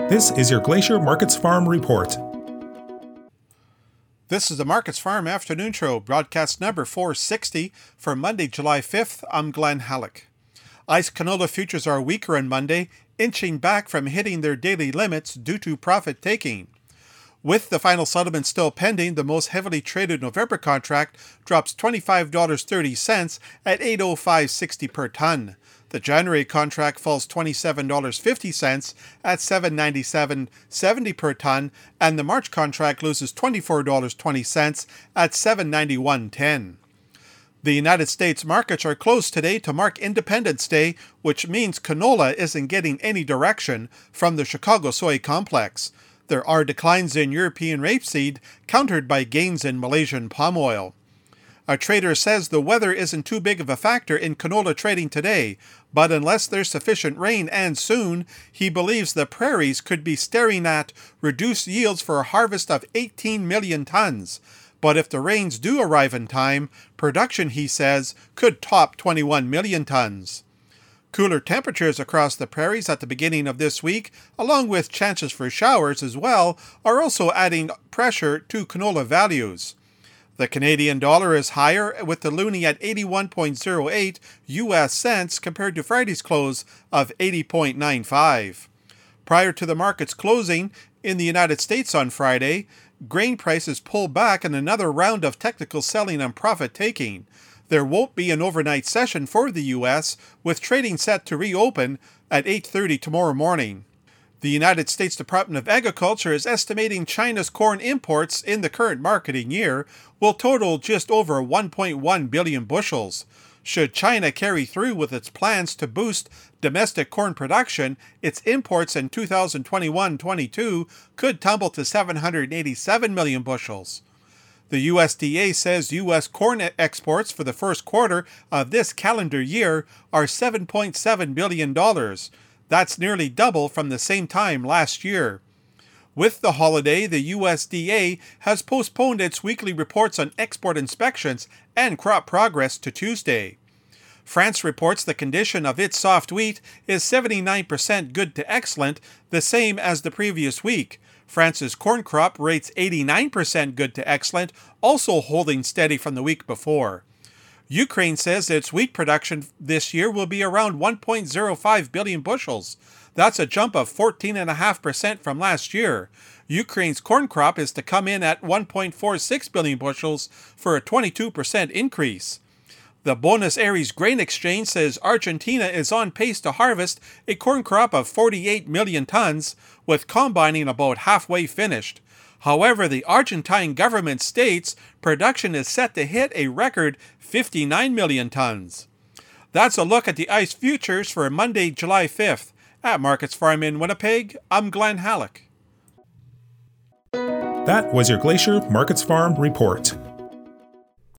This is your Glacier Markets Farm Report. This is the Markets Farm Afternoon Show, broadcast number 460 for Monday, July 5th. I'm Glenn Halleck. ICE canola futures are weaker on Monday, inching back from hitting their daily limits due to profit taking. With the final settlement still pending, the most heavily traded November contract drops $25.30 at $805.60 per ton. The January contract falls $27.50 at $797.70 per ton, and the March contract loses $24.20 at $791.10. The United States markets are closed today to mark Independence Day, which means canola isn't getting any direction from the Chicago soy complex. There are declines in European rapeseed, countered by gains in Malaysian palm oil. A trader says the weather isn't too big of a factor in canola trading today, but unless there's sufficient rain and soon, he believes the prairies could be staring at reduced yields for a harvest of 18 million tons. But if the rains do arrive in time, production, he says, could top 21 million tons. Cooler temperatures across the prairies at the beginning of this week, along with chances for showers as well, are also adding pressure to canola values. The Canadian dollar is higher, with the loonie at 81.08 US cents compared to Friday's close of 80.95. Prior to the market's closing in the United States on Friday, grain prices pulled back in another round of technical selling and profit taking. There won't be an overnight session for the U.S., with trading set to reopen at 8:30 tomorrow morning. The United States Department of Agriculture is estimating China's corn imports in the current marketing year will total just over 1.1 billion bushels. Should China carry through with its plans to boost domestic corn production, its imports in 2021-22 could tumble to 787 million bushels. The USDA says U.S. corn exports for the first quarter of this calendar year are $7.7 billion. That's nearly double from the same time last year. With the holiday, the USDA has postponed its weekly reports on export inspections and crop progress to Tuesday. France reports the condition of its soft wheat is 79% good to excellent, the same as the previous week. France's corn crop rates 89% good to excellent, also holding steady from the week before. Ukraine says its wheat production this year will be around 1.05 billion bushels. That's a jump of 14.5% from last year. Ukraine's corn crop is to come in at 1.46 billion bushels for a 22% increase. The Buenos Aires Grain Exchange says Argentina is on pace to harvest a corn crop of 48 million tons, with combining about halfway finished. However, the Argentine government states production is set to hit a record 59 million tons. That's a look at the ICE futures for Monday, July 5th. At Markets Farm in Winnipeg, I'm Glenn Halleck. That was your Glacier Markets Farm Report.